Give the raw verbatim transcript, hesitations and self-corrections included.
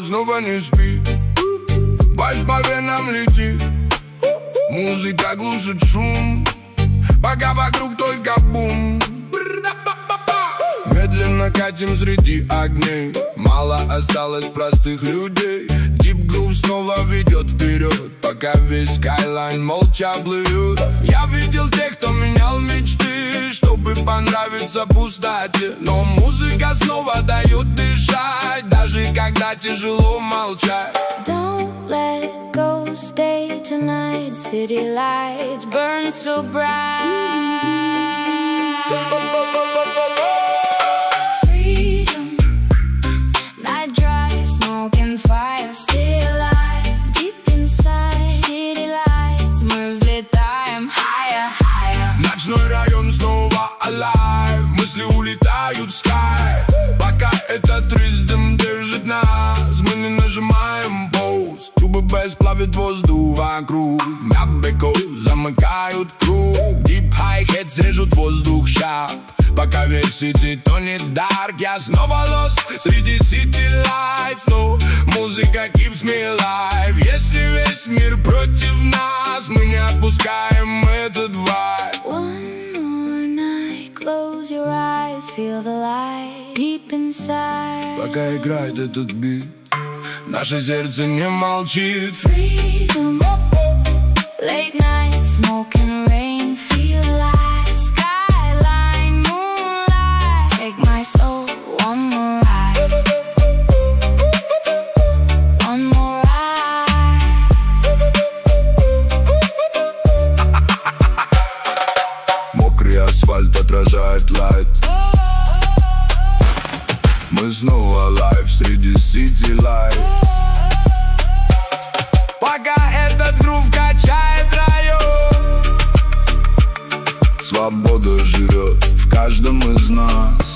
город снова не спит, по исповедям летит. Музыка глушит шум, пока вокруг только бум. Медленно катим среди огней, мало осталось простых людей. Deep Groove снова ведет вперед, пока весь скайлайн молча плывет. Я видел тех, кто менял мечты, чтобы понравиться пустоте. Но музыка снова дает дышать, даже когда тяжело молчать. Don't let go, stay tonight. City lights burn so bright. Ночной район снова alive, мысли улетают в sky. Пока этот ритм держит нас, мы не нажимаем pause. Трубы бэс плавит воздух вокруг, на бэко замыкают круг. Deep hi-hats режут воздух sharp, пока весь сити тонет dark. Я снова lost среди city lights, но музыка keeps me alive. Если весь мир против нас, мы не отпускаем этот vibe. One more night, close your eyes, feel the light deep inside. Пока играет этот бит, наше сердце не молчит. Freedom, late night, smoke and rain, feel like skyline, moonlight. Take my soul, one more ride, one more ride. Мокрый асфальт отражает лайт, мы снова live среди city lights. Пока этот грув качает район, свобода живет в каждом из нас.